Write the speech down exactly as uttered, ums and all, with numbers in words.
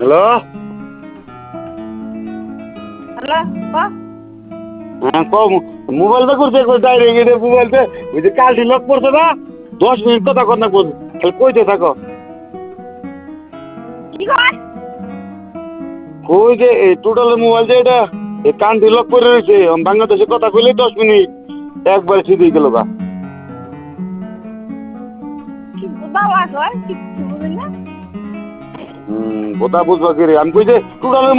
hello hello ক হ্যাঁ কম মোবাইলটা করছে ডাইরেক্ট এটা মোবাইলতে ওই যে কালটি লক করছে না দশ মিনিট কথা কর না খালি কইতে থাকো কি কয় কই যে এই টোটালের মোবাইল যে এটা এই কানটি লক করে রয়েছে বাংলাদেশে কথা কইলে দশ মিনিট একবার ঠিক হয়ে গেল গা কি বাবা কয় কি বুঝলি না হুম কথা বুঝবা কি রে আমি কই যে টোটালের